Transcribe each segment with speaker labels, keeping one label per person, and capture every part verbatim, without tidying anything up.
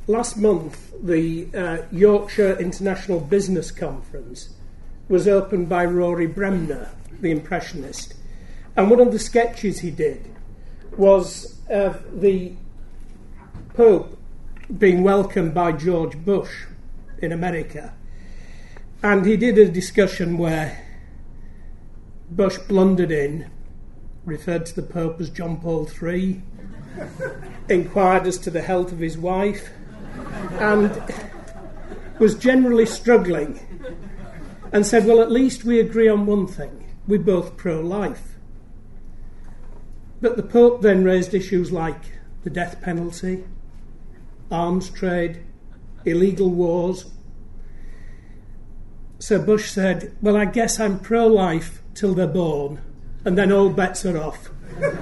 Speaker 1: last month, the uh, Yorkshire International Business Conference was opened by Rory Bremner, the Impressionist. And one of the sketches he did was uh, the Pope being welcomed by George Bush in America. And he did a discussion where Bush blundered in, referred to the Pope as John Paul the Third, inquired as to the health of his wife, and was generally struggling, and said, well, at least we agree on one thing. We're both pro-life. But the Pope then raised issues like the death penalty, arms trade, illegal wars. So Bush said, well, I guess I'm pro-life till they're born, and then all bets are off.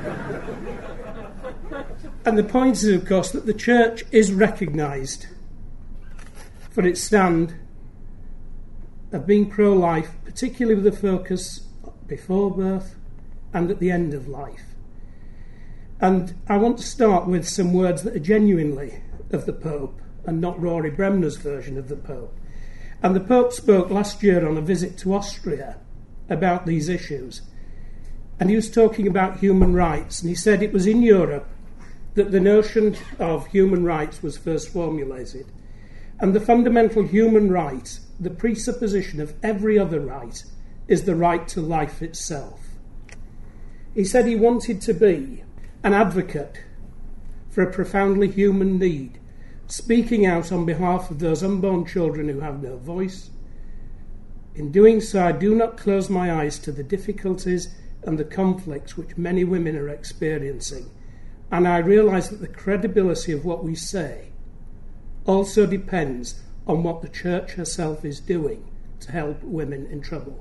Speaker 1: And the point is, of course, that the Church is recognised for its stand of being pro-life, particularly with a focus before birth and at the end of life. And I want to start with some words that are genuinely of the Pope and not Rory Bremner's version of the Pope. And the Pope spoke last year on a visit to Austria about these issues. And he was talking about human rights, and he said it was in Europe that the notion of human rights was first formulated. And the fundamental human right, the presupposition of every other right, is the right to life itself. He said he wanted to be an advocate for a profoundly human need, speaking out on behalf of those unborn children who have no voice. In doing so, I do not close my eyes to the difficulties and the conflicts which many women are experiencing, and I realise that the credibility of what we say also depends on what the Church herself is doing to help women in trouble.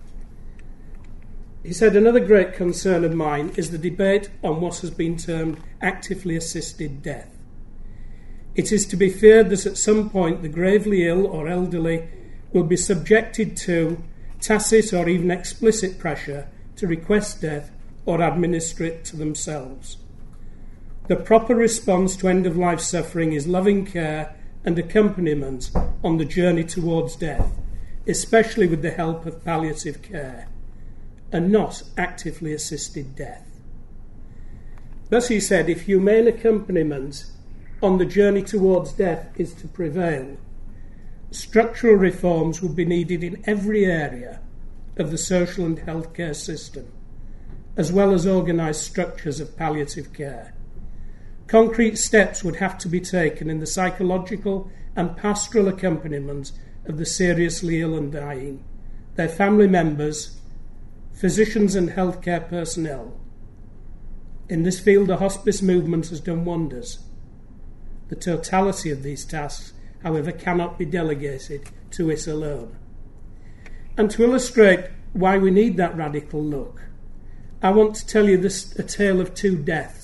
Speaker 1: He said, another great concern of mine is the debate on what has been termed actively assisted death. It is to be feared that at some point the gravely ill or elderly will be subjected to tacit or even explicit pressure to request death or administer it to themselves. The proper response to end-of-life suffering is loving care and accompaniment on the journey towards death, especially with the help of palliative care, and not actively assisted death. Thus, he said, if humane accompaniment on the journey towards death is to prevail, structural reforms will be needed in every area of the social and healthcare system, as well as organised structures of palliative care. Concrete steps would have to be taken in the psychological and pastoral accompaniment of the seriously ill and dying, their family members, physicians and healthcare personnel. In this field, the hospice movement has done wonders. The totality of these tasks, however, cannot be delegated to it alone. And to illustrate why we need that radical look, I want to tell you this, a tale of two deaths.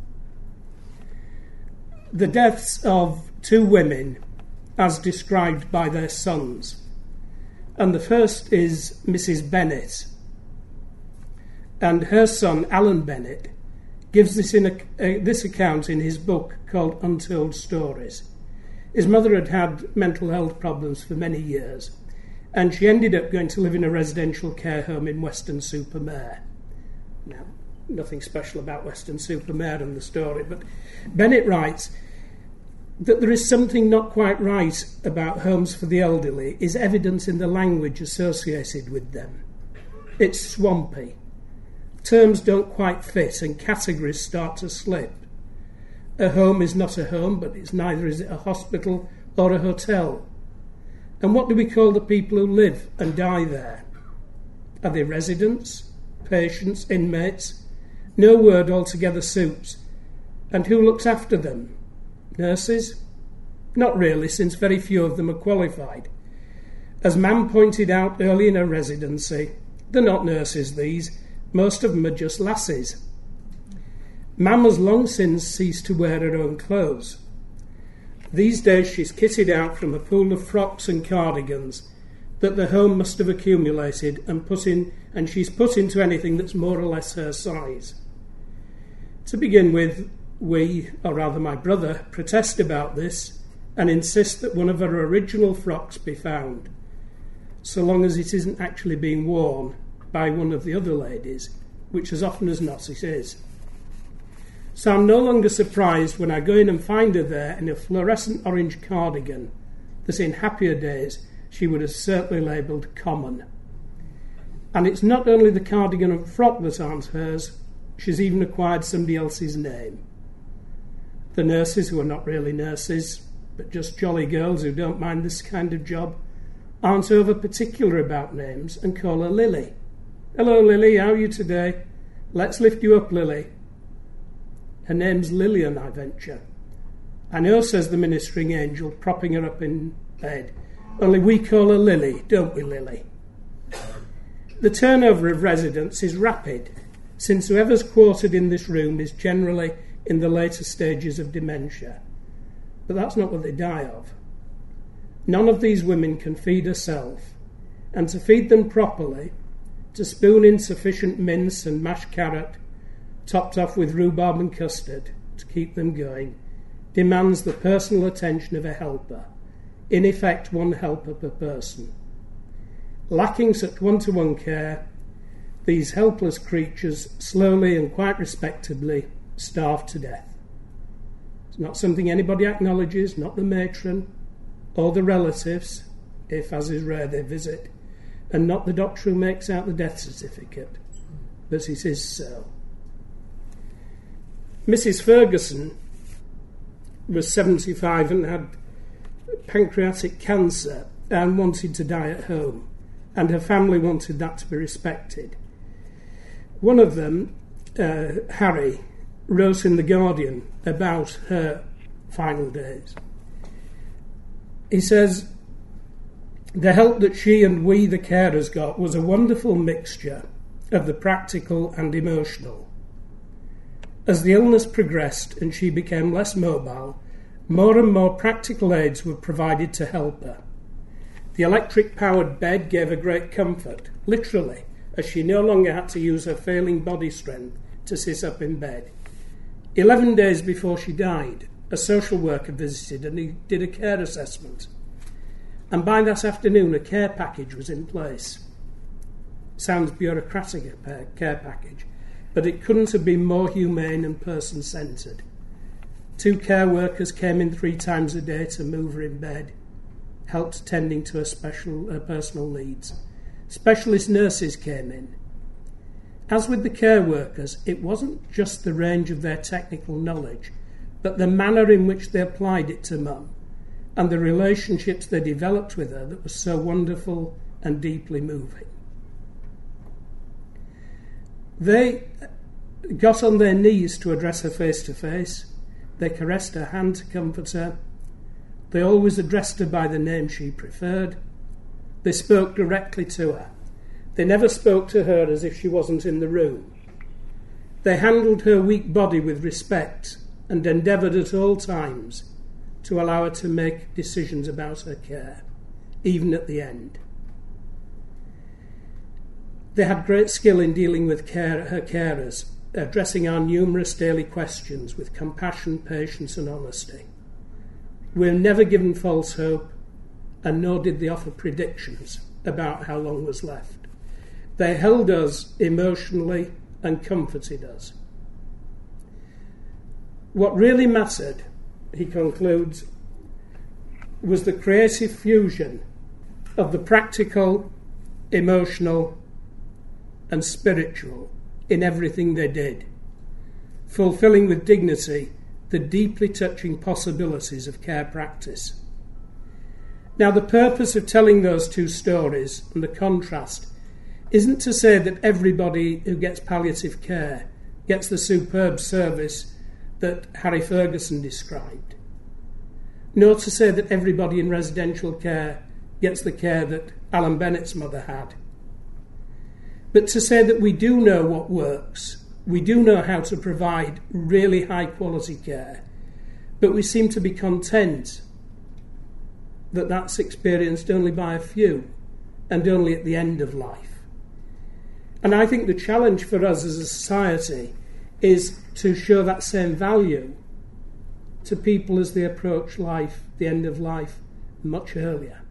Speaker 1: The deaths of two women as described by their sons. And the first is Missus Bennett. And her son, Alan Bennett, gives this, in a, uh, this account in his book called Untold Stories. His mother had had mental health problems for many years, and she ended up going to live in a residential care home in Weston-super-Mare. Now, nothing special about Weston-super-Mare in the story, but Bennett writes that there is something not quite right about homes for the elderly is evident in the language associated with them. It's swampy. Terms don't quite fit and categories start to slip. A home is not a home, but it's neither is it a hospital or a hotel. And what do we call the people who live and die there? Are they residents, patients, inmates? No word altogether suits. And who looks after them? Nurses? Not really, since very few of them are qualified. As Mam pointed out early in her residency, they're not nurses, these. Most of them are just lasses. Mam has long since ceased to wear her own clothes. These days she's kitted out from a pool of frocks and cardigans that the home must have accumulated and put in, and she's put into anything that's more or less her size. To begin with, we, or rather my brother, protest about this and insist that one of her original frocks be found, so long as it isn't actually being worn by one of the other ladies, which as often as not it is. So I'm no longer surprised when I go in and find her there in a fluorescent orange cardigan that in happier days she would have certainly labelled common. And it's not only the cardigan and frock that aren't hers, she's even acquired somebody else's name. The nurses, who are not really nurses, but just jolly girls who don't mind this kind of job, aren't over particular about names and call her Lily. "Hello, Lily, how are you today? Let's lift you up, Lily." Her name's Lillian, I venture. "I know," says the ministering angel, propping her up in bed. "Only we call her Lily, don't we, Lily?" The turnover of residents is rapid, since whoever's quartered in this room is generally in the later stages of dementia. But that's not what they die of. None of these women can feed herself, and to feed them properly, to spoon in sufficient mince and mashed carrot, topped off with rhubarb and custard, to keep them going, demands the personal attention of a helper, in effect one helper per person. Lacking such one-to-one care, these helpless creatures slowly and quite respectably starve to death. It's not something anybody acknowledges, not the matron or the relatives, if, as is rare, they visit, and not the doctor who makes out the death certificate, but it is so. Missus Ferguson was seventy-five and had pancreatic cancer and wanted to die at home, and her family wanted that to be respected. One of them, uh, Harry, wrote in The Guardian about her final days. He says, "The help that she and we, the carers, got was a wonderful mixture of the practical and emotional. As the illness progressed and she became less mobile, more and more practical aids were provided to help her. The electric-powered bed gave her great comfort, literally, as she no longer had to use her failing body strength to sit up in bed. Eleven days before she died, a social worker visited and he did a care assessment. And by that afternoon, a care package was in place. Sounds bureaucratic, a care package, but it couldn't have been more humane and person-centred. Two care workers came in three times a day to move her in bed, helped tending to her special, her personal needs. Specialist nurses came in. As with the care workers, it wasn't just the range of their technical knowledge, but the manner in which they applied it to Mum, and the relationships they developed with her that was so wonderful and deeply moving. They got on their knees to address her face to face. They caressed her hand to comfort her. They always addressed her by the name she preferred. They spoke directly to her. They never spoke to her as if she wasn't in the room. They handled her weak body with respect and endeavoured at all times to allow her to make decisions about her care, even at the end. They had great skill in dealing with care, her carers, addressing our numerous daily questions with compassion, patience and honesty. We were never given false hope, and nor did they offer predictions about how long was left. They held us emotionally and comforted us. What really mattered, he concludes, was the creative fusion of the practical, emotional and spiritual in everything they did, fulfilling with dignity the deeply touching possibilities of care practice. Now, the purpose of telling those two stories and the contrast isn't to say that everybody who gets palliative care gets the superb service that Harry Ferguson described, nor to say that everybody in residential care gets the care that Alan Bennett's mother had, but to say that we do know what works, we do know how to provide really high quality care, but we seem to be content that that's experienced only by a few and only at the end of life. And I think the challenge for us as a society is to show that same value to people as they approach life, the end of life, much earlier.